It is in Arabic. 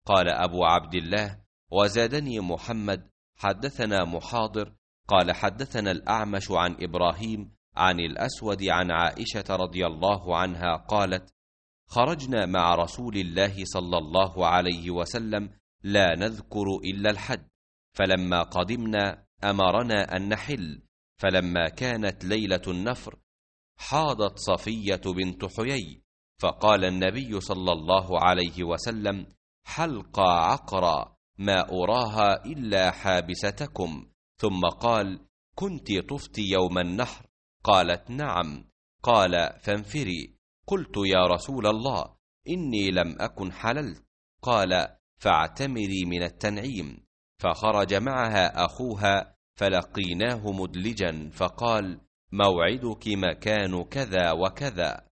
قال أبو عبد الله: وزادني محمد حدثنا محاضر قال حدثنا الأعمش عن إبراهيم عن الأسود عن عائشة رضي الله عنها قالت: خرجنا مع رسول الله صلى الله عليه وسلم لا نذكر إلا الحج، فلما قدمنا أمرنا أن نحل، فلما كانت ليلة النفر حاضت صفية بنت حيي، فقال النبي صلى الله عليه وسلم: حلقى عقرى ما أراها إلا حابستكم. ثم قال: كنت طفت يوم النحر؟ قالت: نعم. قال: فانفري. قلت: يا رسول الله، إني لم أكن حللت. قال: فاعتمري من التنعيم. فخرج معها أخوها فلقيناه مدلجا، فقال: موعدك مكان كذا وكذا.